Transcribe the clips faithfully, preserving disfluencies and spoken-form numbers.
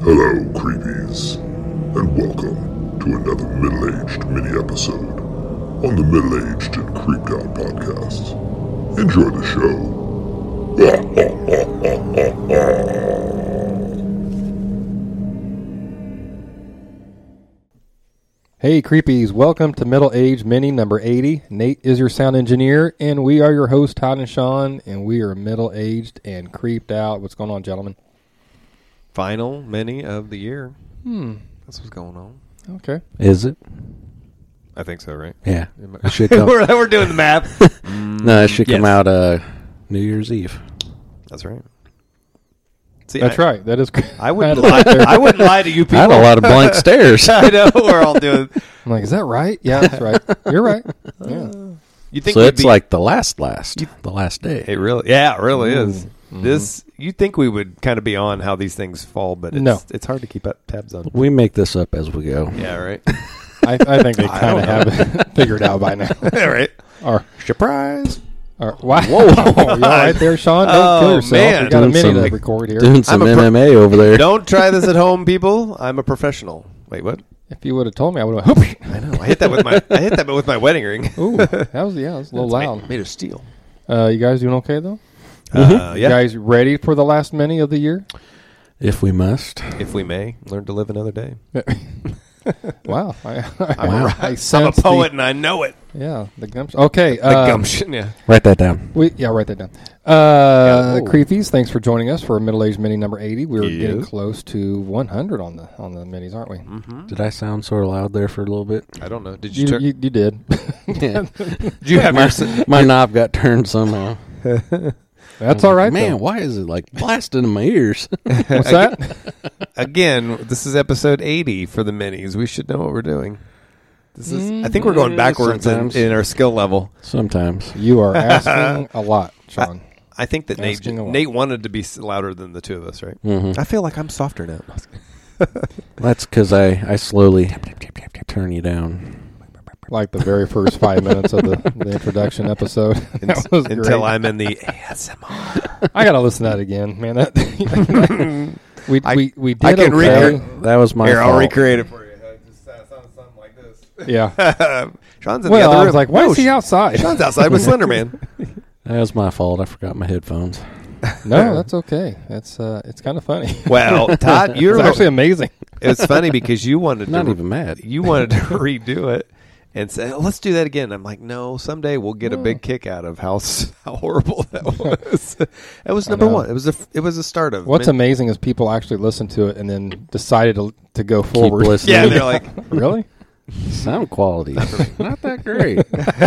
Hello, creepies, and welcome to another middle-aged mini-episode on the Middle-Aged and Creeped Out podcast. Enjoy the show. Hey creepies, welcome to Middle Age Mini number eighty. Nate is your sound engineer, and we are your hosts, Todd and Sean, and we are middle-aged and creeped out. What's going on, gentlemen? Final mini of the year. Hmm. That's what's going on. Okay. Is it? I think so, right? Yeah. It should come. we're, we're doing the math. mm, no, it should come yes. out uh, New Year's Eve. That's right. See, That's I, right. That is. I wouldn't lie. I wouldn't lie to you people. I had a lot of blank stares. I know we're all doing. I'm like, is that right? Yeah, that's right. You're right. Yeah. You think So we'd it's be, like the last, last, the last day. it really? Yeah, it really Ooh. is. Mm-hmm. This you think we would kind of be on how these things fall, but it's, No. it's hard to keep up tabs on. We make this up as we go. Yeah, right. I, I think they I kind of don't have it figured out by now. Yeah, right. Or, Surprise! or wow. Whoa. You all right there, Sean? Don't Oh, kill yourself. man. We got a Doing mini some- to record here. Doing some I'm a M pro- M A over there. Don't try this at home, people. I'm a professional. Wait, what? If you would have told me, I would have went, I know. I hit that with my. I hit that with my wedding ring. ooh, that was, yeah, that was a little It's loud. Made, made of steel. Uh, you guys doing okay, though? Uh, You yeah. guys ready for the last mini of the year? If we must. If we may learn to live another day. Wow. I, I'm, Wow. A, I I'm a sense the- poet and I know it. Yeah, the gumption. Okay. The um, gumption, yeah. Write that down. We, yeah, write that down. Uh, Yeah. Creepies, thanks for joining us for Middle Aged Mini number eighty. We're Yes. getting close to one hundred on the on the minis, aren't we? Mm-hmm. Did I sound sort of loud there for a little bit? I don't know. Did you, You, turn? you, you did. Yeah. Did you have my, your? my knob got turned somehow. That's all right, Man, though. why is it like blasting in my ears? What's that? Again, this is episode eighty for the minis. We should know what we're doing. This is. I think we're going Mm, backwards in, sometimes. in our skill level. Sometimes. You are asking a lot, Sean. I think that Nate Asking a lot. Nate wanted to be s- louder than the two of us, right? Mm-hmm. I feel like I'm softer now. That's because I, I slowly turn you down. Like the very first five minutes of the, the introduction episode. That was Until great. I'm in the A S M R. I gotta listen to that again, man. That we I- we we I did can okay. recre- That was my Here, I'll fault. recreate it for you. It just sounds something like this. Yeah. Sean's in Well, the other I room. was like, why No, is he outside? Sean's outside with Slender Man. That was my fault. I forgot my headphones. No, that's okay. That's uh, it's kind of funny. Well, Todd, you're It's actually amazing. It's funny because you wanted Not to even mad. you wanted to redo it and say, oh, let's do that again. I'm like, no, someday we'll get a No. big kick out of how s- how horrible that was. It was I number know. one. It was a it was a start of What's min- amazing is people actually listened to it and then decided to to go forward. listening. Yeah, they're like, Really? Sound quality. Not that great.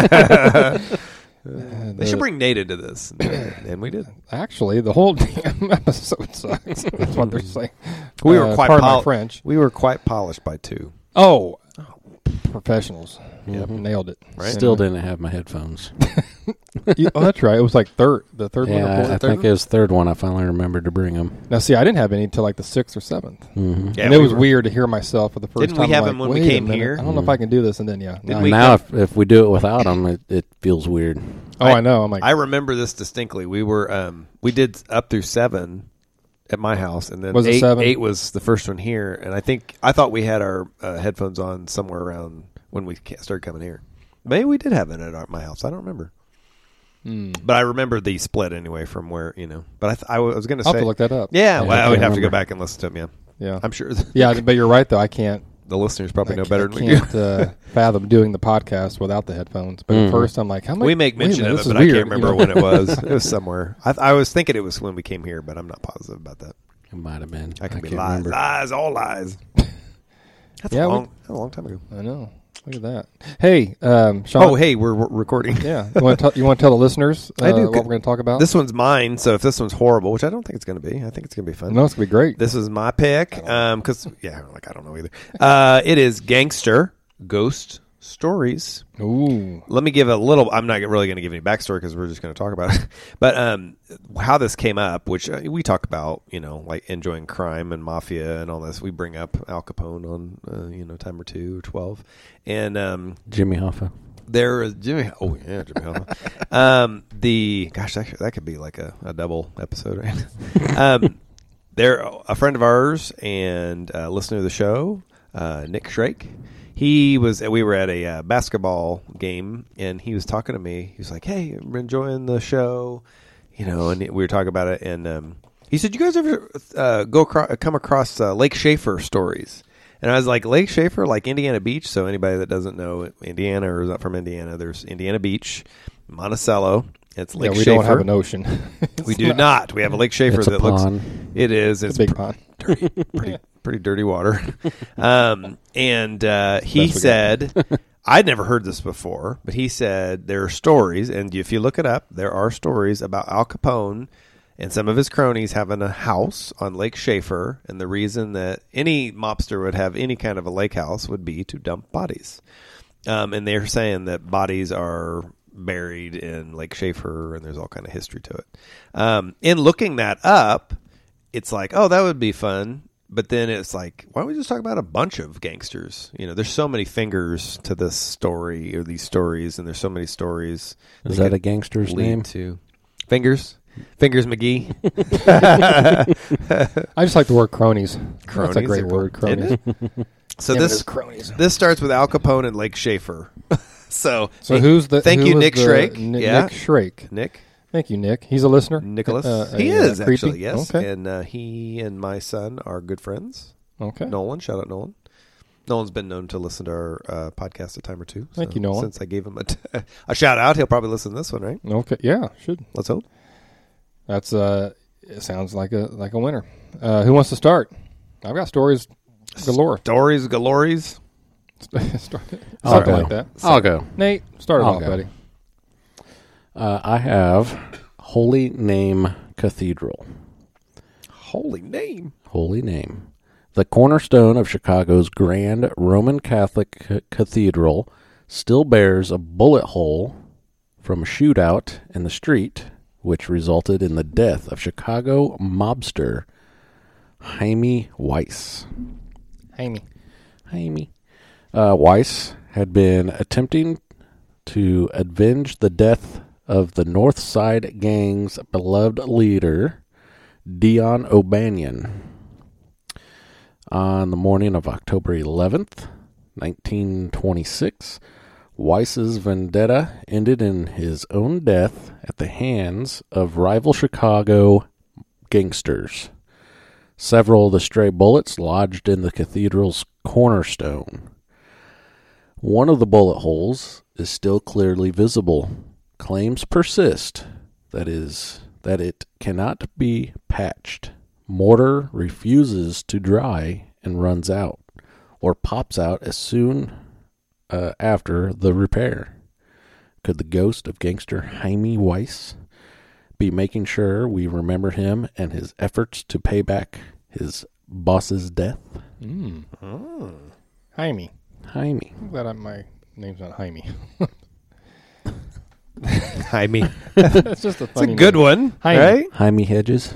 Uh, they should bring Nate into this, and we did. Actually, the whole damn episode sucks. That's what they're saying. We were Uh, quite pardon pol- my French. We were quite polished by two. Oh, professionals. Yep. Nailed it. Right. Still didn't have my headphones. You- oh, that's right. It was like third. The third one. Or Yeah, fourth, I third think one? it was the third one. I finally remembered to bring them. Now, see, I didn't have any until like the sixth or seventh. Mm-hmm. Yeah, and it we was were- weird to hear myself for the 1st Didn't time. we have I'm them like, when we "Wait a came minute. here?" I don't know if I can do this. And then, yeah. Didn't now- we- Now, if, if we do it without them, it, it feels weird. oh, I, know. I'm like, I remember this distinctly. We were um, we did up through seven at my house, and then Was it eight, seven? eight was the first one here. And I think I thought we had our uh, headphones on somewhere around when we ca- started coming here. Maybe we did have it at our, my house. I don't remember, hmm. but I remember the split anyway from where you know. But I, th- I was going to I'll say, have to look that up. yeah, Yeah, well, I we'd can't have to go remember. back and listen to them. Yeah, Yeah. I'm sure. Yeah, but you're right, though. I can't. The listeners probably I know ca- better I than we do. can't uh, fathom doing the podcast without the headphones. But Mhm. at first, I'm like, how much? We make wait a mention minute, of this it, is but I weird, can't remember you know? when it was. It was somewhere. I, I was thinking it was when we came here, but I'm not positive about that. It might have been. I can be can't lies, remember. lies, all lies. That's Yeah, a we- long, a long time ago. I know. Look at that. Hey, um, Sean. Oh, hey, we're, we're recording. Yeah. You want to tell, you want to tell the listeners uh, I do. what we're going to talk about? This one's mine, so if this one's horrible, which I don't think it's going to be, I think it's going to be fun. No, it's going to be great. This is my pick, um, because yeah, like I don't know either. Uh, it is Gangster Ghost Stories. Ooh. Let me give a little. I'm not really going to give any backstory because we're just going to talk about it. But um, how this came up, which uh, we talk about, you know, like enjoying crime and mafia and all this. We bring up Al Capone on, uh, you know, time or two or twelve, and um, Jimmy Hoffa. there is Jimmy. Oh yeah, Jimmy Hoffa. um, the gosh, that, that could be like a, a double episode, right? um, they're a friend of ours and a listener of the show, uh, Nick Shrake. He was. We were at a uh, basketball game, and he was talking to me. He was like, "Hey, I'm enjoying the show," you know, and we were talking about it. And um, he said, "You guys ever uh, go across, come across uh, Lake Schaefer stories?" And I was like, "Lake Schaefer, like Indiana Beach." So anybody that doesn't know Indiana or is not from Indiana, there's Indiana Beach, Monticello. It's Lake yeah, we Schaefer. don't have an ocean. We do not. not. We have a Lake Schaefer It's a that pond. looks. It is. It's It's a big pr- pond. dirty, pretty, pretty dirty water. Um, and uh, he Best we said, I'd never heard this before, but he said there are stories, and if you look it up, there are stories about Al Capone and some of his cronies having a house on Lake Schaefer, and the reason that any mobster would have any kind of a lake house would be to dump bodies. Um, and they're saying that bodies are buried in Lake Schaefer, and there's all kind of history to it. Um, in looking that up, it's like, oh, that would be fun. But then it's like, why don't we just talk about a bunch of gangsters? You know, there's so many fingers to this story or these stories, and there's so many stories. Is that a gangster's lead name? To Fingers, Fingers McGee. I just like the word cronies. Cronies That's a great are word, cool, isn't cronies. it? So Yeah, this there's cronies. this starts with Al Capone and Lake Schaefer. so So who's the? Thank who you, was Nick the- Shrake. N- Yeah. Nick Shrake. Nick. Thank you, Nick. He's a listener. Nicholas. Uh, he a, uh, is creepy? actually, yes. Okay. And uh, he and my son are good friends. Okay. Nolan, shout out Nolan. Nolan's been known to listen to our uh, podcast a time or two. Thank so you, Nolan. Since I gave him a, t- a shout out, he'll probably listen to this one, right? Okay. Yeah. Should. Let's hope. That's uh. It sounds like a like a winner. Uh, who wants to start? I've got stories galore. Stories, galories. Start- I'll Something go. like that. I'll go. Nate, start it I'll off, go. buddy. Uh, I have Holy Name Cathedral. Holy name. Holy Name. The cornerstone of Chicago's grand Roman Catholic c- cathedral still bears a bullet hole from a shootout in the street, which resulted in the death of Chicago mobster Jaime Weiss. Jaime. Jaime. Uh, Weiss had been attempting to avenge the death of the North Side Gang's beloved leader, Dion O'Banion. On the morning of October eleventh, nineteen twenty-six, Weiss's vendetta ended in his own death at the hands of rival Chicago gangsters. Several of the stray bullets lodged in the cathedral's cornerstone. One of the bullet holes is still clearly visible. Claims persist that is that it cannot be patched. Mortar refuses to dry and runs out, or pops out as soon uh, after the repair. Could the ghost of gangster Jaime Weiss be making sure we remember him and his efforts to pay back his boss's death? Mm. Oh. Jaime. Jaime. I'm glad I, my name's not Jaime. Jaime. That's just a It's funny a good name. one, Jaime. right? Jaime Hedges.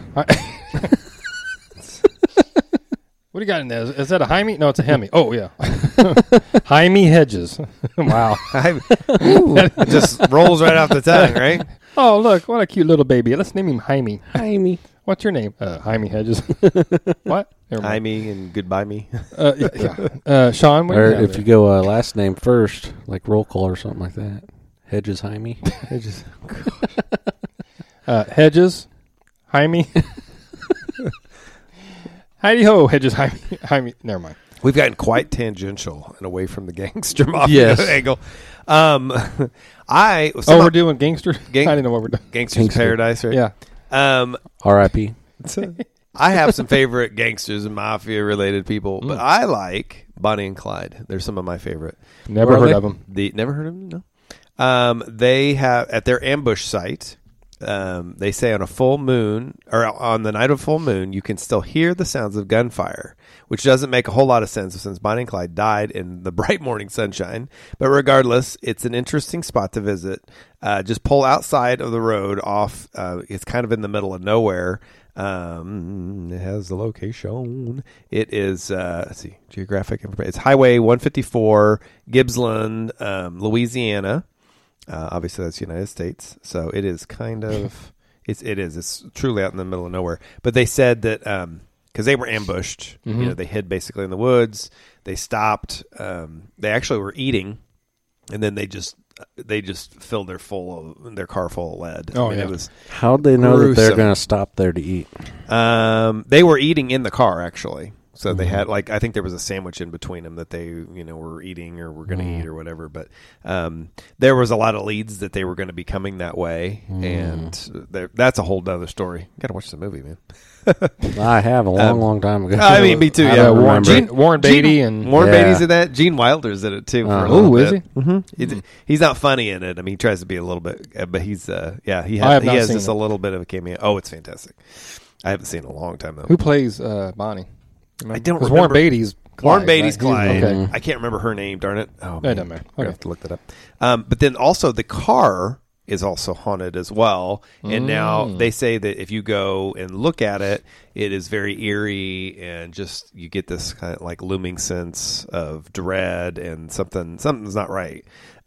What do you got in there? Is, is that a Jaime? No, it's a Hemi. Oh, yeah. Jaime Hedges. Wow. Jaime. Ooh, it just rolls right off the tongue, right? Oh, look. What a cute little baby. Let's name him Jaime. Jaime. What's your name? Uh, Jaime Hedges. What? Never mind. Jaime and goodbye me. Uh, yeah. yeah. Uh, Sean, what do Or you have if there? you go uh, last name first, like roll call or something like that. Hedges Jaime. Hedges. Uh, Hedges, Jaime. Heidi ho, Hedges, Jaime. Jaime. Never mind. We've gotten quite tangential and away from the gangster mafia Yes. angle. Um, I Oh, some we're of- doing gangster? Gang- I didn't know what we're doing. Gangsters Gangster. Paradise, right? Yeah. Um, R I P I have some favorite gangsters and mafia related people, but I like Bonnie and Clyde. They're some of my favorite. Never Where are heard they? of them. The never heard of them? No. Um, they have at their ambush site. Um, they say on a full moon or on the night of full moon, you can still hear the sounds of gunfire, which doesn't make a whole lot of sense since Bonnie and Clyde died in the bright morning sunshine. But regardless, it's an interesting spot to visit. Uh, just pull outside of the road off. Uh, it's kind of in the middle of nowhere. Um, it has the location. It is, uh, let's see, geographic information. It's Highway one fifty-four, Gibbsland, um, Louisiana. Uh, obviously, that's the United States. So it is kind of, it's, it is. It's truly out in the middle of nowhere. But they said that um, because they were ambushed. Mm-hmm. You know, they hid basically in the woods. They stopped. Um, they actually were eating, and then they just they just filled their full of their car full of lead. Oh, I mean, yeah. it was How'd they know that they're gruesome. going to stop there to eat? Um, they were eating in the car actually. So they Mhm. had like I think there was a sandwich in between them that they you know were eating or were going to Mm. eat or whatever. But um, there was a lot of leads that they were going to be coming that way, Mm. and there- that's a whole other story. You got to watch the movie, man. I have a long, Um, long time ago. I mean, me too. I Yeah, don't Warren, remember. Gene, Warren Beatty and Warren Yeah. Beatty's in that. Gene Wilder's in it too. For Uh, a little oh, is bit. he? Mm-hmm. He's, he's not funny in it. I mean, he tries to be a little bit, uh, but he's uh, yeah, he I has have he not has seen just it. a little bit of a cameo. Oh, it's fantastic. I haven't seen it in a long time though. Who plays uh, Bonnie? I don't 'Cause remember. Warren Beatty's Clyde, Warren Beatty's right? He's- Clyde. Okay. I can't remember her name. Darn it! Oh, It man. doesn't matter. I Okay. have to look that up. Um, but then also the car is also haunted as well. And now Mm. they say that if you go and look at it, it is very eerie and just you get this kind of like looming sense of dread and something something's not right.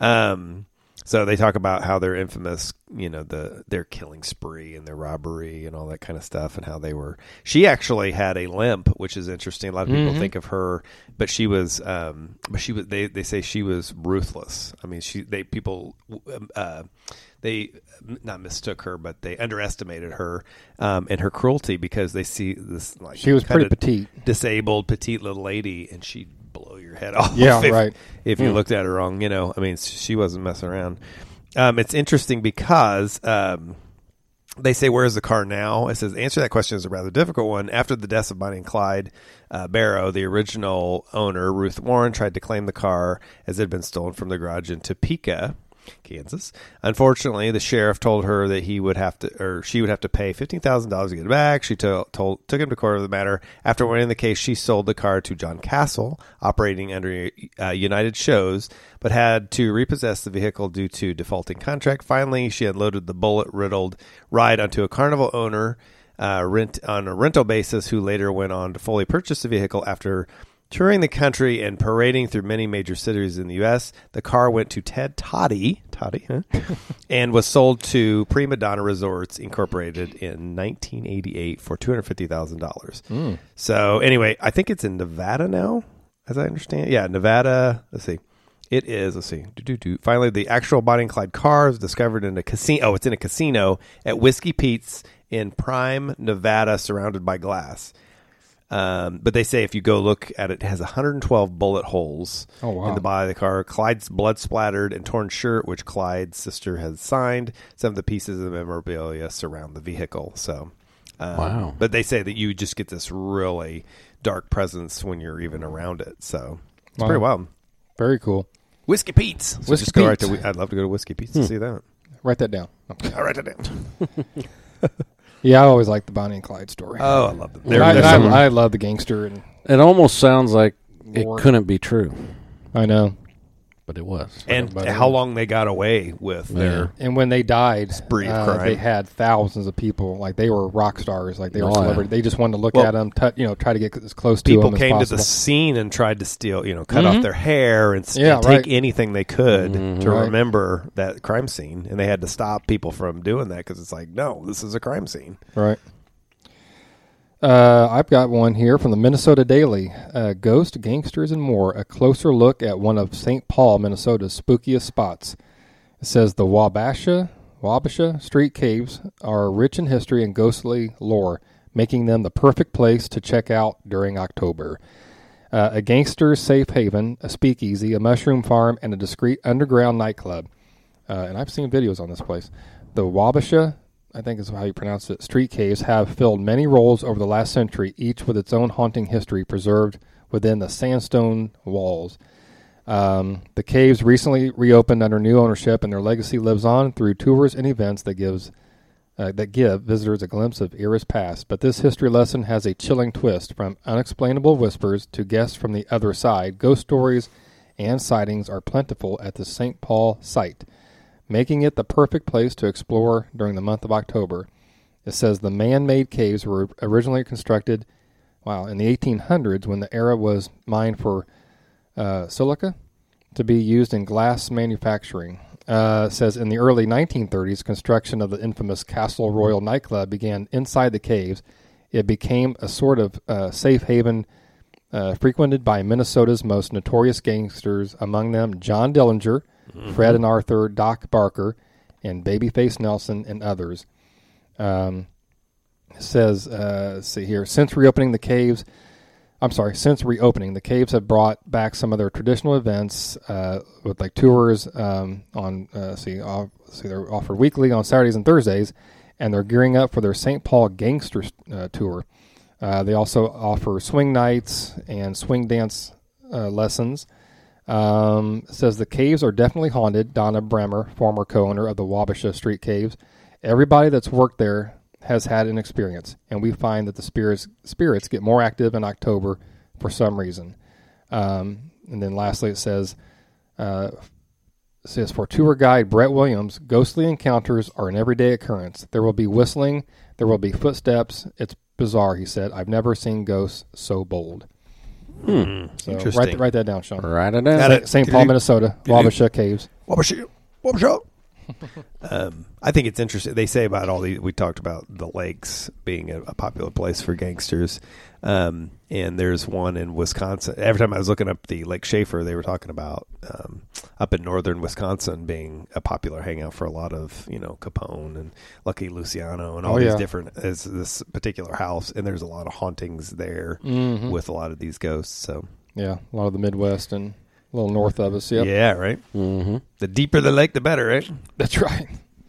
Um, so they talk about how they're infamous, you know, the their killing spree and their robbery and all that kind of stuff, and how they were. She actually had a limp, which is interesting. A lot of people Mhm. think of her, but she was, um, but she was. They, they say she was ruthless. I mean, she they people, um, uh, they not mistook her, but they underestimated her um, and her cruelty because they see this like She was pretty kinda petite. disabled, petite little lady, and she'd blow your head off. Yeah, if, right. If you Hmm. looked at her wrong, you know, I mean, she wasn't messing around. Um, it's interesting because um, they say, "Where is the car now?" It says, "Answer that question is a rather difficult one." After the deaths of Bonnie and Clyde uh, Barrow, the original owner Ruth Warren tried to claim the car as it had been stolen from the garage in Topeka, Kansas. Unfortunately, the sheriff told her that he would have to, or she would have to pay fifteen thousand dollars to get it back. She to, told, took him to court of the matter. After winning the case, she sold the car to John Castle, operating under uh, United Shows, but had to repossess the vehicle due to defaulting contract. Finally, she unloaded the bullet-riddled ride onto a Carnival owner uh, rent on a rental basis, who later went on to fully purchase the vehicle after touring the country and parading through many major cities in the U S. The car went to Ted Toddy, Toddy, huh? and was sold to Prima Donna Resorts Incorporated in nineteen eighty-eight for two hundred fifty thousand dollars. Mm. So anyway, I think it's in Nevada now, as I understand. Yeah, Nevada. Let's see. It is, let's see. Do-do-do. Finally, the actual Bonnie and Clyde car was discovered in a casino. Oh, it's in a casino at Whiskey Pete's in Prime, Nevada, surrounded by glass. Um, but they say if you go look at it, it has one hundred twelve bullet holes Oh, wow. in the body of the car. Clyde's blood splattered and torn shirt, which Clyde's sister has signed. Some of the pieces of the memorabilia surround the vehicle. So, um, Wow. But they say that you just get this really dark presence when you're even around it. So it's Wow. pretty wild. Very cool. Whiskey Pete's. So Whiskey just go right Pete's. to. I'd love to go to Whiskey Pete's to see that. Write that down. I'll write it down. Yeah, I always liked the Bonnie and Clyde story. Oh, I love them. And I, and I, I love the gangster, and It almost sounds like it Lord. couldn't be true, I know. but it was. and but- how long they got away with their. And when they died, Spree of uh, crime. they had thousands of people. Like they were rock stars. Like they were Oh, yeah. celebrities. They just wanted to look Well, at them, touch, you know, try to get as close to People them came as to possible. the scene and tried to steal, you know, cut Mhm. off their hair and, s- Yeah, and take right. anything they could Mhm. to Right. remember that crime scene. And they had to stop people from doing that because it's like, no, this is a crime scene. Right. Uh, I've got one here from the Minnesota Daily. Uh, Ghost, Gangsters, and More. A closer look at one of Saint Paul, Minnesota's spookiest spots. It says the Wabasha, Wabasha Street Caves are rich in history and ghostly lore, making them the perfect place to check out during October. Uh, a gangster's safe haven, a speakeasy, a mushroom farm, and a discreet underground nightclub. Uh, and I've seen videos on this place. The Wabasha, I think is how you pronounce it, street caves have filled many roles over the last century, each with its own haunting history preserved within the sandstone walls. Um, the caves recently reopened under new ownership, and their legacy lives on through tours and events that gives uh, that give visitors a glimpse of era's past. But this history lesson has a chilling twist. From unexplainable whispers to guests from the other side, ghost stories and sightings are plentiful at the Saint Paul site, making it the perfect place to explore during the month of October. It says the man-made caves were originally constructed, wow, in the eighteen hundreds when the era was mined for uh, silica to be used in glass manufacturing. Uh, it says in the early nineteen thirties, construction of the infamous Castle Royal nightclub began inside the caves. It became a sort of uh, safe haven uh, frequented by Minnesota's most notorious gangsters, among them John Dillinger, mm-hmm. Fred and Arthur, Doc Barker, and Babyface Nelson, and others. Um, it says, uh, let's see here, since reopening the caves, I'm sorry, since reopening, the caves have brought back some of their traditional events uh, with like tours um, on, uh, see, off, see, they're offered weekly on Saturdays and Thursdays, and they're gearing up for their Saint Paul Gangster uh, Tour. Uh, they also offer swing nights and swing dance uh, lessons. Um, it says the caves are definitely haunted. Donna Bremer, former co-owner of the Wabasha Street Caves. Everybody that's worked there has had an experience, and we find that the spirits spirits get more active in October for some reason. Um, and then lastly, it says, uh, it says for tour guide Brett Williams, ghostly encounters are an everyday occurrence. There will be whistling, there will be footsteps. It's bizarre, he said. I've never seen ghosts so bold. Hmm. So Interesting. write, write that down, Sean. Write it down. Got it. Saint Paul, Minnesota, Wabasha Caves. Wabasha. Wabasha. um, I think it's interesting. They say about all the, we talked about the lakes being a, a popular place for gangsters. Um, and there's one in Wisconsin. Every time I was looking up the Lake Schaefer, they were talking about um, up in northern Wisconsin being a popular hangout for a lot of, you know, Capone and Lucky Luciano and all Oh, these yeah. different, as this particular house. And there's a lot of hauntings there Mm-hmm. with a lot of these ghosts. So, Yeah, a lot of the Midwest and a little north of us. Yep. yeah, right. Mm-hmm. The deeper the lake, the better, right? That's right.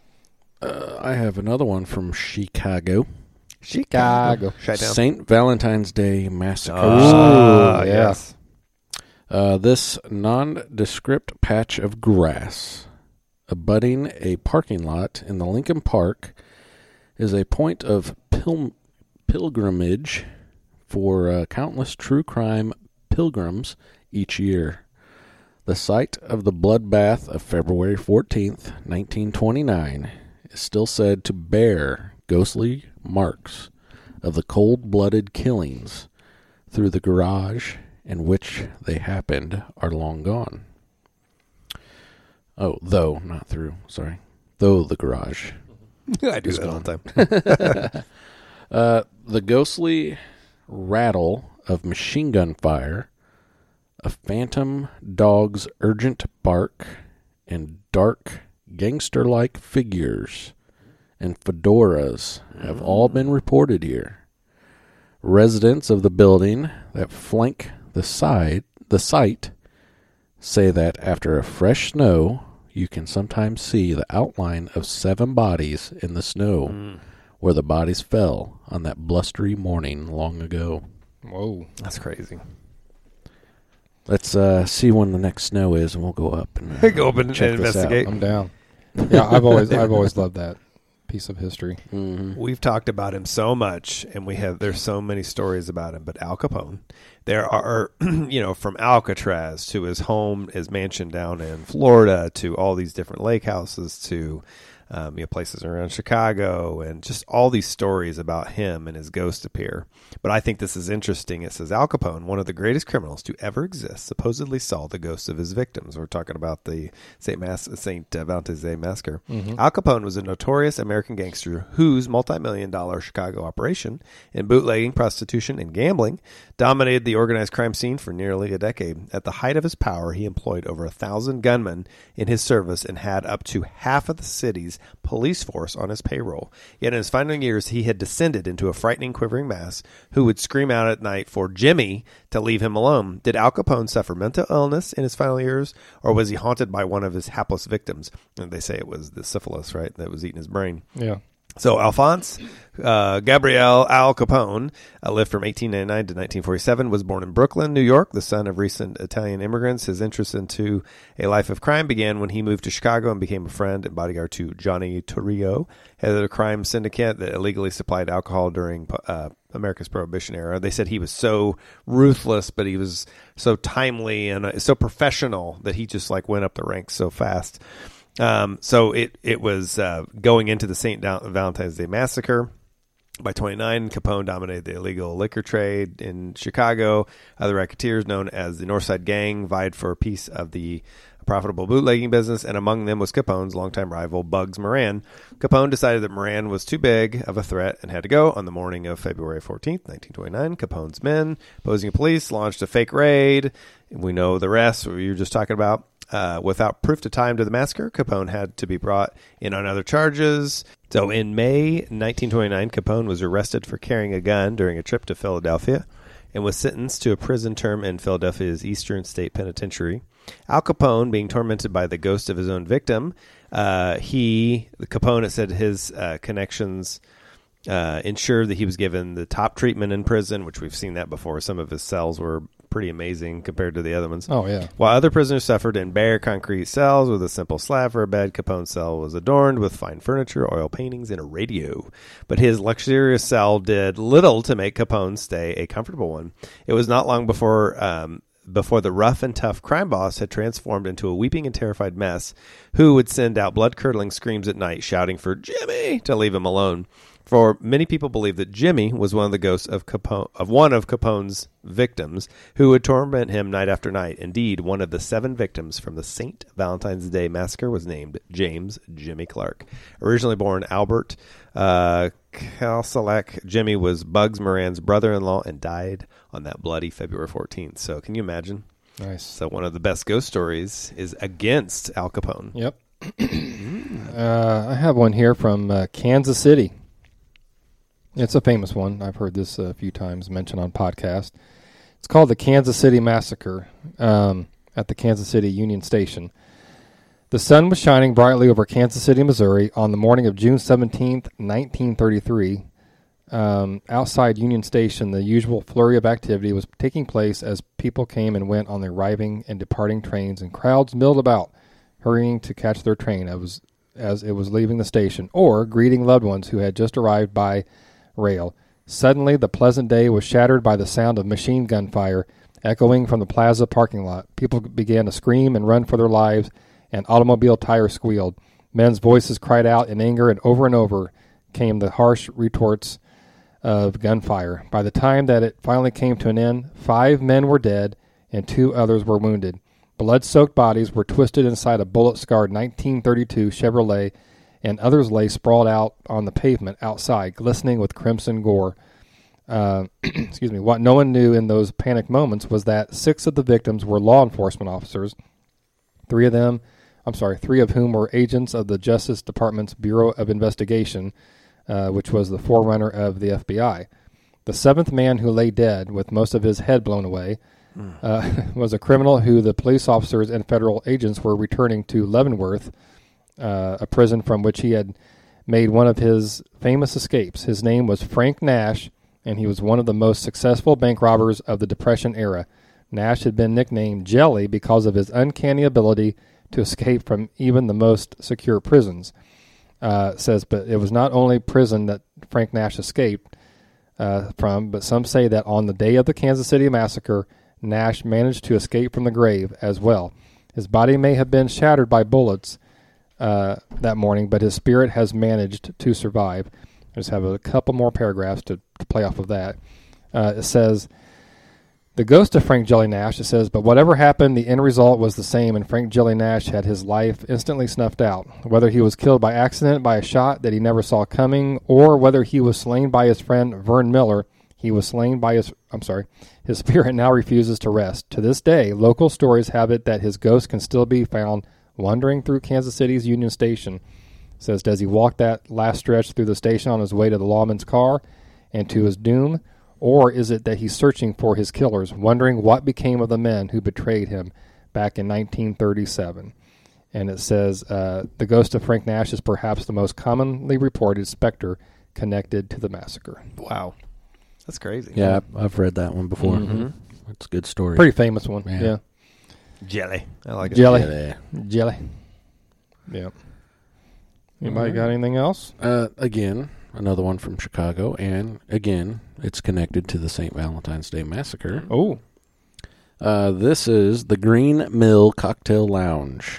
Uh, I have another one from Chicago. Chicago. Shut down. Saint Valentine's Day Massacre. Ah, Ooh, yes. Uh, this nondescript patch of grass abutting a parking lot in the Lincoln Park is a point of pil- pilgrimage for uh, countless true crime pilgrims each year. The site of the bloodbath of February fourteenth, nineteen twenty-nine is still said to bear ghostly marks of the cold-blooded killings through the garage in which they happened are long gone. Oh, though, not through, sorry. Though the garage. I do that all the time. Uh, the ghostly rattle of machine gun fire, a phantom dog's urgent bark, and dark gangster-like figures and fedoras have all been reported here. Residents of the building that flank the side, the site say that after a fresh snow, you can sometimes see the outline of seven bodies in the snow Mm. where the bodies fell on that blustery morning long ago. Whoa. That's crazy. Let's uh, see when the next snow is, and we'll go up and uh, Go up and check this out. investigate. I'm down. Yeah, I've always I've always loved that piece of history. Mhm. We've talked about him so much, and we have there's so many stories about him. But Al Capone, there are, you know, from Alcatraz to his home, his mansion down in Florida, to all these different lake houses, to um, you know, places around Chicago, and just all these stories about him and his ghost appear. But I think this is interesting. It says Al Capone, one of the greatest criminals to ever exist, supposedly saw the ghosts of his victims. We're talking about the Saint Mas- Saint Valentine's Day Massacre. Mm-hmm. Al Capone was a notorious American gangster whose multi-million dollar Chicago operation in bootlegging, prostitution, and gambling dominated the organized crime scene for nearly a decade. At the height of his power, he employed over a thousand gunmen in his service and had up to half of the city's police force on his payroll. Yet in his final years, he had descended into a frightening, quivering mass who would scream out at night for Jimmy to leave him alone. Did Al Capone suffer mental illness in his final years, or was he haunted by one of his hapless victims? And they say it was the syphilis, right, that was eating his brain. Yeah. So Alphonse uh, Gabriel Al Capone uh, lived from eighteen ninety-nine to nineteen forty-seven, was born in Brooklyn, New York, the son of recent Italian immigrants. His interest into a life of crime began when he moved to Chicago and became a friend and bodyguard to Johnny Torrio, head of a crime syndicate that illegally supplied alcohol during uh, America's Prohibition era. They said he was so ruthless, but he was so timely and uh, so professional that he just like went up the ranks so fast. Um, so it, it was uh, going into the Saint Valentine's Day Massacre. By twenty-nine, Capone dominated the illegal liquor trade in Chicago. Other racketeers known as the Northside Gang vied for a piece of the a profitable bootlegging business, and among them was Capone's longtime rival, Bugs Moran. Capone decided that Moran was too big of a threat and had to go. On the morning of February fourteenth, nineteen twenty-nine, Capone's men, posing police, launched a fake raid. We know the rest, what you were just talking about. Uh, without proof to tie him to the massacre, Capone had to be brought in on other charges. So in May nineteen twenty-nine, Capone was arrested for carrying a gun during a trip to Philadelphia and was sentenced to a prison term in Philadelphia's Eastern State Penitentiary. Al Capone, being tormented by the ghost of his own victim, uh, he, the Capone, said his uh, connections uh, ensured that he was given the top treatment in prison, which we've seen that before. Some of his cells were pretty amazing compared to the other ones. Oh, yeah. While other prisoners suffered in bare concrete cells with a simple slab for a bed, Capone's cell was adorned with fine furniture, oil paintings, and a radio. But his luxurious cell did little to make Capone's stay a comfortable one. It was not long before um, before the rough and tough crime boss had transformed into a weeping and terrified mess who would send out blood-curdling screams at night, shouting for Jimmy to leave him alone. For many people believe that Jimmy was one of the ghosts of Capone, of one of Capone's victims, who would torment him night after night. Indeed, one of the seven victims from the Saint Valentine's Day massacre was named James Jimmy Clark. Originally born Albert uh, Kalsalek, Jimmy was Bugs Moran's brother-in-law and died on that bloody February fourteenth. So can you imagine? Nice. So one of the best ghost stories is against Al Capone. Yep. uh, I have one here from uh, Kansas City. It's a famous one. I've heard this a few times mentioned on podcast. It's called the Kansas City Massacre um, at the Kansas City Union Station. The sun was shining brightly over Kansas City, Missouri on the morning of June seventeenth, nineteen thirty-three. Um, outside Union Station, the usual flurry of activity was taking place as people came and went on the arriving and departing trains, and crowds milled about, hurrying to catch their train as, as it was leaving the station, or greeting loved ones who had just arrived by rail. Suddenly, the pleasant day was shattered by the sound of machine gun fire echoing from the plaza parking lot. People began to scream and run for their lives, and automobile tires squealed. Men's voices cried out in anger, and over and over came the harsh retorts of gunfire. By the time that it finally came to an end, five men were dead and two others were wounded. Blood-soaked bodies were twisted inside a bullet-scarred nineteen thirty-two Chevrolet, and others lay sprawled out on the pavement outside, glistening with crimson gore. Uh, excuse me. What no one knew in those panic moments was that six of the victims were law enforcement officers. Three of them, I'm sorry, three of whom were agents of the Justice Department's Bureau of Investigation, uh, which was the forerunner of the F B I. The seventh man who lay dead, with most of his head blown away, mm. uh, was a criminal who the police officers and federal agents were returning to Leavenworth, Uh, a prison from which he had made one of his famous escapes. His name was Frank Nash, and he was one of the most successful bank robbers of the Depression era. Nash had been nicknamed Jelly because of his uncanny ability to escape from even the most secure prisons. Uh, says, but it was not only prison that Frank Nash escaped uh, from, but some say that on the day of the Kansas City Massacre, Nash managed to escape from the grave as well. His body may have been shattered by bullets Uh, that morning, but his spirit has managed to survive. I just have a couple more paragraphs to, to play off of that. Uh, it says, the ghost of Frank Jelly Nash, it says, but whatever happened, the end result was the same, and Frank Jelly Nash had his life instantly snuffed out. Whether he was killed by accident by a shot that he never saw coming, or whether he was slain by his friend Vern Miller, he was slain by his, I'm sorry, his spirit now refuses to rest. To this day, local stories have it that his ghost can still be found wandering through Kansas City's Union Station. It says, does he walk that last stretch through the station on his way to the lawman's car and to his doom? Or is it that he's searching for his killers, wondering what became of the men who betrayed him back in nineteen thirty-seven? And it says, uh, the ghost of Frank Nash is perhaps the most commonly reported specter connected to the massacre. Wow. That's crazy. Yeah, I've read that one before. Mm-hmm. It's a good story. Pretty famous one. Yeah. yeah. Jelly. I like it. Jelly. Yeah. Jelly. Yeah. Anybody Mhm. got anything else? Uh, again, another one from Chicago, and again, it's connected to the Saint Valentine's Day Massacre. Oh. Uh, this is the Green Mill Cocktail Lounge.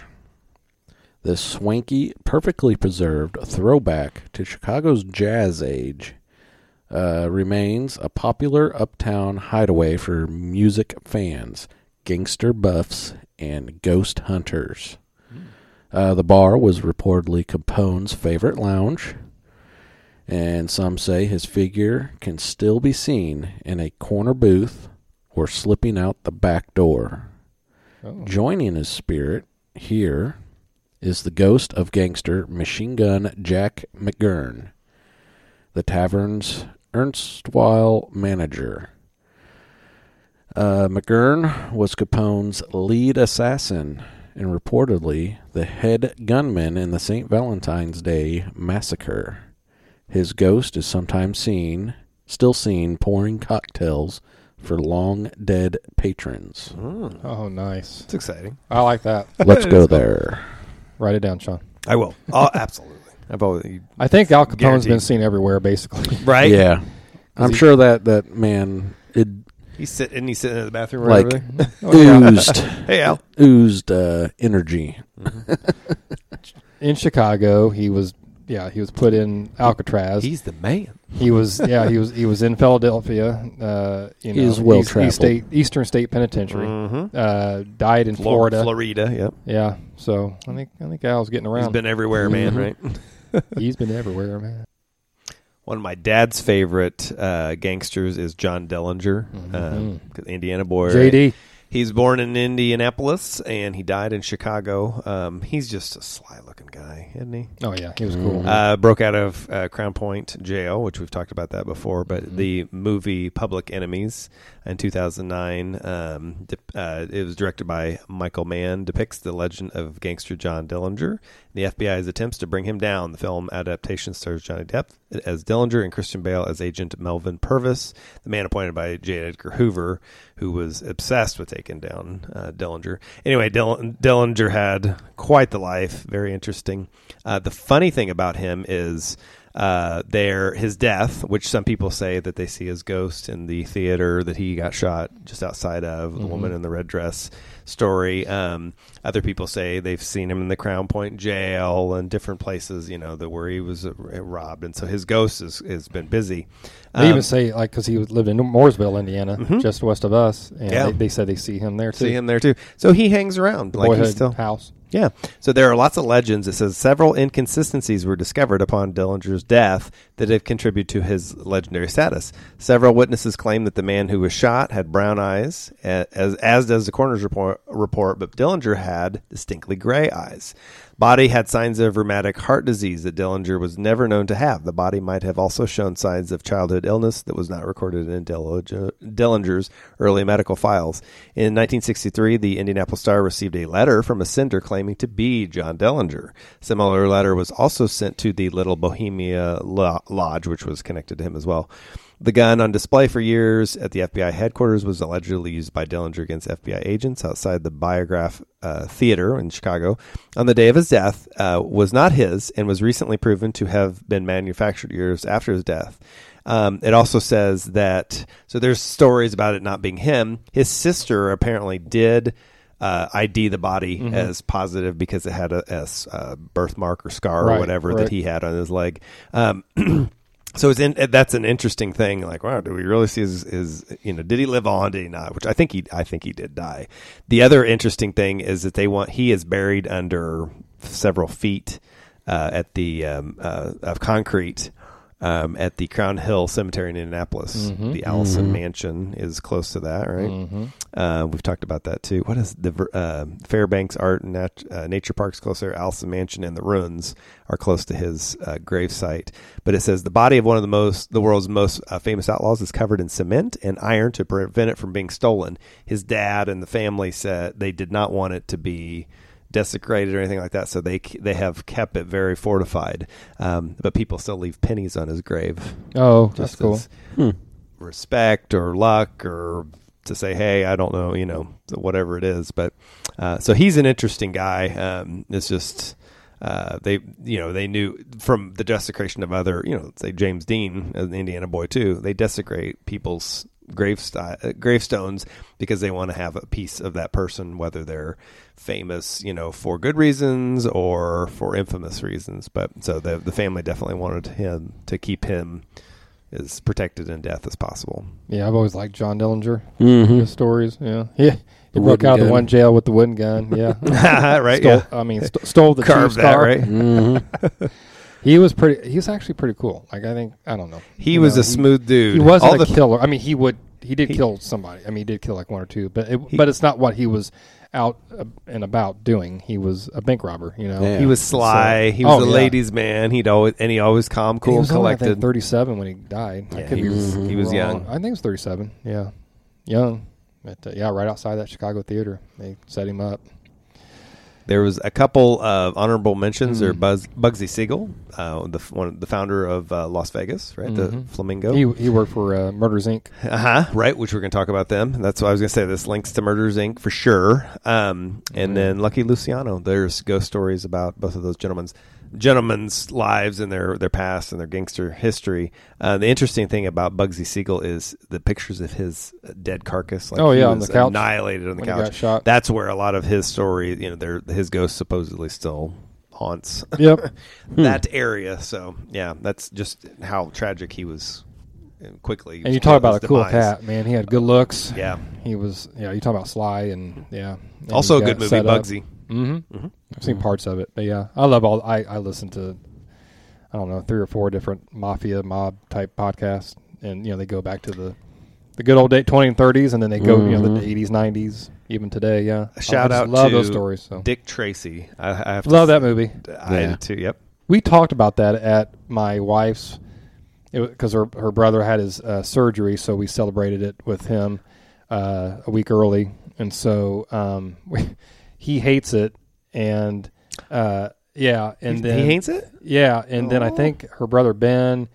This swanky, perfectly preserved throwback to Chicago's jazz age uh, remains a popular uptown hideaway for music fans. gangster buffs and ghost hunters. Uh, the bar was reportedly Capone's favorite lounge, and some say his figure can still be seen in a corner booth or slipping out the back door. Oh. Joining his spirit here is the ghost of gangster Machine Gun Jack McGurn, the tavern's erstwhile manager. Uh, McGurn was Capone's lead assassin and reportedly the head gunman in the Saint Valentine's Day massacre. His ghost is sometimes seen, still seen, pouring cocktails for long dead patrons. Mm. Oh, nice. It's exciting. I like that. Let's go there. Write it down, Sean. I will. Oh, absolutely. I've always, I think Al Capone's guaranteed. been seen everywhere, basically. right? Yeah. I'm he- sure that, that man, it He's sitting. Isn't he sitting in the bathroom or like whatever? oozed, Hey, Al. oozed uh, energy. In Chicago, he was, yeah, he was put in Alcatraz. He's the man. He was, yeah, he was, he was in Philadelphia. Uh, you know, He's well East, traveled. East State, Eastern State Penitentiary. Mm-hmm. Uh, died in Flor- Florida. Florida. Yep. Yeah, so I think I think Al's getting around. He's been everywhere, man. Mhm. Right. He's been everywhere, man. One of my dad's favorite uh, gangsters is John Dillinger, Mhm. um, 'cause Indiana boy. J D. Right? He's born in Indianapolis and he died in Chicago. Um, he's just a sly-looking guy, isn't he? Oh yeah, he was cool. Mhm. Uh, broke out of uh, Crown Point Jail, which we've talked about that before. But Mhm. the movie Public Enemies in two thousand nine, um, dip, uh, it was directed by Michael Mann, depicts the legend of gangster John Dillinger. The F B I's attempts to bring him down. The film adaptation stars Johnny Depp as Dillinger and Christian Bale as Agent Melvin Purvis, the man appointed by J. Edgar Hoover, who was obsessed with taking down uh, Dillinger. Anyway, Dill- Dillinger had quite the life, very interesting. Uh, the funny thing about him is uh, there his death, which some people say that they see his ghost in the theater that he got shot just outside of, the Mhm. woman in the red dress story. Um, other people say they've seen him in the Crown Point jail and different places, you know, that where he was uh, robbed, and so his ghost is, has been busy. They Um, even say, like, because he was- lived in Mooresville, Indiana, Mhm. just west of us, and Yeah. they, they said they see him there too. see him there too. So he hangs around The like boyhood he's still. house. Yeah. So there are lots of legends. It says several inconsistencies were discovered upon Dillinger's death that have contributed to his legendary status. Several witnesses claim that the man who was shot had brown eyes, as as does the coroner's report, report but Dillinger had distinctly gray eyes. Body had signs of rheumatic heart disease that Dillinger was never known to have. The body might have also shown signs of childhood illness that was not recorded in Dillinger, Dillinger's early medical files. In nineteen sixty-three, the Indianapolis Star received a letter from a sender claiming to be John Dillinger. Similar letter was also sent to the Little Bohemia Lodge, which was connected to him as well. The gun on display for years at the F B I headquarters was allegedly used by Dillinger against F B I agents outside the Biograph uh, Theater in Chicago. On the day of his death, uh, was not his and was recently proven to have been manufactured years after his death. Um, it also says that, so there's stories about it not being him. His sister apparently did uh, I D the body Mhm. as positive because it had a, a, a birthmark or scar Right, or whatever right. that he had on his leg. Um, So it's in, that's an interesting thing. Like, wow, do we really see his, his, you know, did he live on? Did he not? Which I think he, I think he did die. The other interesting thing is that they want, he is buried under several feet, uh, at the, um, uh, of concrete, um, at the Crown Hill Cemetery in Indianapolis. Mhm. The Allison Mhm. Mansion is close to that, right? Mhm. Uh, we've talked about that too. What is the uh, Fairbanks Art and Nat- uh, Nature Park's closer? Allison Mansion and the ruins are close to his uh, grave site. But it says the body of one of the most, the world's most uh, famous outlaws is covered in cement and iron to prevent it from being stolen. His dad and the family said they did not want it to be desecrated or anything like that, so they they have kept it very fortified. Um, but people still leave pennies on his grave. Oh, that's Just cool. as Hmm. respect or luck or to say, hey, I don't know, you know, whatever it is. But uh, so he's an interesting guy. Um, it's just uh, they, you know, they knew from the desecration of other, you know, say James Dean, an Indiana boy too. They desecrate people's gravesti- uh, gravestones because they want to have a piece of that person, whether they're famous, you know, for good reasons or for infamous reasons. But so the the family definitely wanted him to keep him as protected in death as possible. Yeah, I've always liked John Dillinger. Mm-hmm. His stories. Yeah, yeah. He The broke wooden out of the gun. one jail with the wooden gun. Yeah, right? Stole, Yeah. I mean, st- stole the Carved chief's that, car. right? Mm-hmm. He was pretty. He was actually pretty cool. Like I think I don't know. He You was know, a smooth dude. He wasn't All a the killer. I mean, he would. He did He- kill somebody. I mean, he did kill like one or two. But it, He- but it's not what he was out uh, and about doing. He was a bank robber. You know. Yeah. He was sly. So- he was oh, a yeah. ladies' man. He'd always and he always calm, He cool, was and only, I think, collected. thirty-seven when he died. I Yeah, could he be was- he was wrong. young. I think he was thirty-seven. Yeah, young. But uh, yeah, right outside that Chicago theater, they set him up. There was a couple of honorable mentions. Mm. There, Buzz, Bugsy Siegel, uh, the f- one, the founder of uh, Las Vegas, right? The Mhm. Flamingo. He he worked for uh, Murders Incorporated. Uh huh. Right, which we're going to talk about them. That's what I was going to say. This links to Murders Incorporated for sure. Um, and Mhm. then Lucky Luciano. There's ghost stories about both of those gentlemen's gentlemen's lives and their their past and their gangster history. Uh, the interesting thing about Bugsy Siegel is the pictures of his dead carcass. Like Oh, he yeah, on was the couch. annihilated on the When he couch. got shot. That's where a lot of his story. You know, their his ghost supposedly still haunts Yep. that area. So yeah, that's just how tragic he was. And quickly, And you talk about a cool cat, man. He had good looks. Yeah. He was. Yeah, you talk about Sly and yeah. And Also a he good got movie, set up. Bugsy. Mm-hmm. Mhm. I've seen parts of it, but yeah, I love all. I I listen to, I don't know, three or four different mafia mob type podcasts, and you know they go back to the, the good old day twenty and thirties, and then they go you know Mhm. the eighties, nineties, even today. Yeah, A shout I just out love to those stories. So Dick Tracy. I, I have to love that movie. I Yeah. did too. Yep. We talked about that at my wife's, because her her brother had his uh, surgery, so we celebrated it with him uh, a week early, and so um, we, he hates it, and uh, yeah, and he, then he hates it. yeah, and then I Aw. think her brother Ben,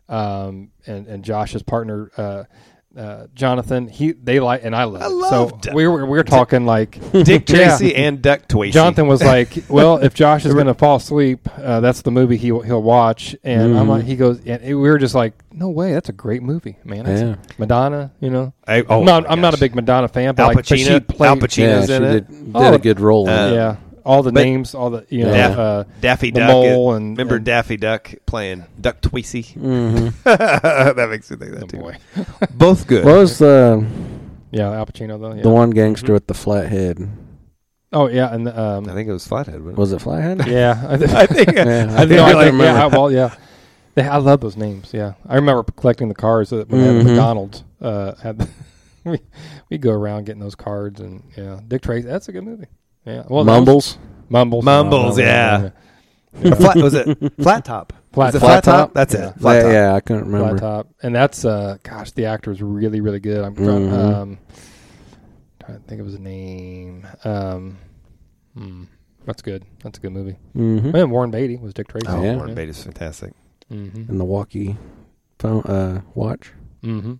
um, and and Josh's partner. Uh, uh, Jonathan, he they like, and I love I it. love So Duck- we were we were talking like Dick Yeah. Tracy and Duck Tracy. Jonathan was like, "Well, if Josh is going to fall asleep, uh, that's the movie he'll he'll watch." And I'm Mhm. like, he goes, and we were just like, "No way, that's a great movie, man." That's Yeah. Madonna, you know. I, oh I'm not my I'm not a gosh. big Madonna fan, but Al like, but she Pacino. played, Al Pacino's Yeah, she in did, it. did Oh, a good role in uh, it. yeah, all the but- names, all the you know, Yeah. uh, Daffy the Duck. mole and remember and, Daffy Duck playing Duck Tracy? Mm-hmm. That makes me think oh that too. boy, Both good. What was the yeah, Al Pacino though. Yeah. the one gangster Mhm. with the flat head? Oh yeah, and um, I think it was Flathead. wasn't it? Was it Flathead? yeah, I, th- I think. Yeah, I, I think, I I think, remember. yeah, I, well, yeah. They, I love those names. Yeah, I remember collecting the cards that when they had Mhm. the McDonald's. Uh, had we we go around getting those cards, and yeah, Dick Tracy. That's a good movie. Yeah, well, that was- Mumbles. Mumbles, Mumbles, yeah. Or flat, was it Flat Top? Flat Was it Top. Flat Top? Top? That's Yeah. it. Flat yeah, Top. yeah, I couldn't Flat remember. Top, and that's uh, gosh, the actor is really, really good. I'm trying, Mhm. um, trying to think of his name. Um, hmm, that's good. That's a good movie. Mm-hmm. And Warren Beatty was Dick Tracy. Oh, Yeah. Warren Beatty's fantastic. Mm-hmm. And the walkie phone uh, watch. Mm-hmm.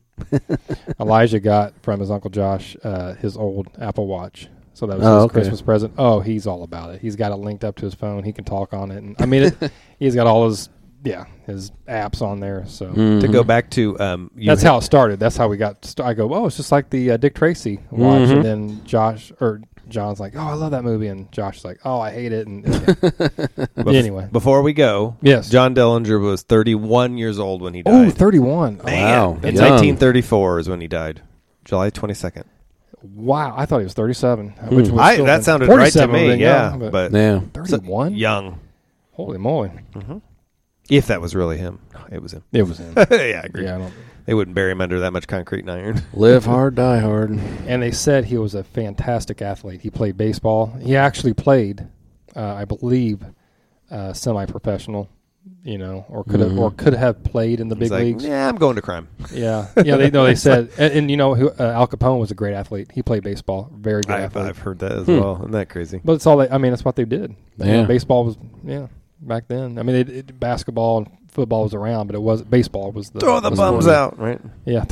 Elijah got from his Uncle Josh uh, his old Apple Watch. So that was Oh, his okay. Christmas present. Oh, he's all about it. He's got it linked up to his phone. He can talk on it. And I mean, it, he's got all his, yeah, his apps on there. So To Mhm. go back to um, you that's had- how it started. That's how we got, st- I go, oh, it's just like the uh, Dick Tracy watch. Mhm. And then Josh, or John's like, oh, I love that movie. And Josh's like, oh, I hate it. And yeah. Bef- Anyway. Before we go, Yes. John Dillinger was thirty-one years old when he Oh, died. thirty-one. Oh, Man, Wow, in young. nineteen thirty-four is when he died, July twenty-second. wow. I thought he was thirty-seven. Which was I, still that been- sounded right to forty-seven me. would've been Yeah, young, but, but Yeah. thirty-one? young. Holy moly. hmm If that was really him, it was him. It was him. yeah, I agree. Yeah, I don't, They wouldn't bury him under that much concrete and iron. Live hard, die hard. and they said he was a fantastic athlete. He played baseball. He actually played, uh, I believe, uh, semi-professional. You know, or could have, Mhm. or could have played in the He's big like, leagues. yeah, I'm going to crime. Yeah, yeah. They no, they said, and, and you know, who, uh, Al Capone was a great athlete. He played baseball, very good I've, athlete. I've heard that as Hmm. well. Isn't that crazy? But it's all. They, I mean, that's what they did. You know, Yeah. baseball was, yeah, back then. I mean, it, it, basketball and football was around, but it was baseball was the Throw the was bums sport. out, right? Yeah.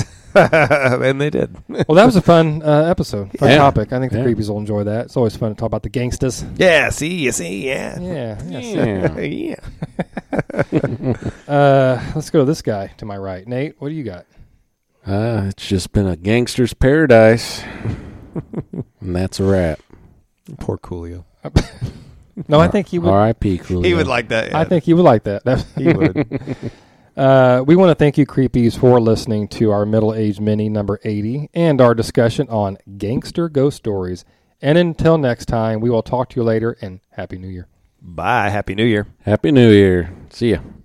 And they did. Well, that was a fun uh, episode, fun Yeah. topic. I think the Yeah. creepies will enjoy that. It's always fun to talk about the gangsters. Yeah, see, you see, yeah. Yeah. Yeah. yeah. Uh, let's go to this guy to my right. Nate, what do you got? Uh, it's just been a gangster's paradise. And that's a wrap. Poor Coolio. No, I think he would. R I P Coolio. He would like that. Yeah. I think he would like that. That- he would. Uh, we want to thank you, Creepies, for listening to our middle-aged mini number eighty and our discussion on gangster ghost stories. And until next time, we will talk to you later, and Happy New Year. Bye. Happy New Year. Happy New Year. See ya.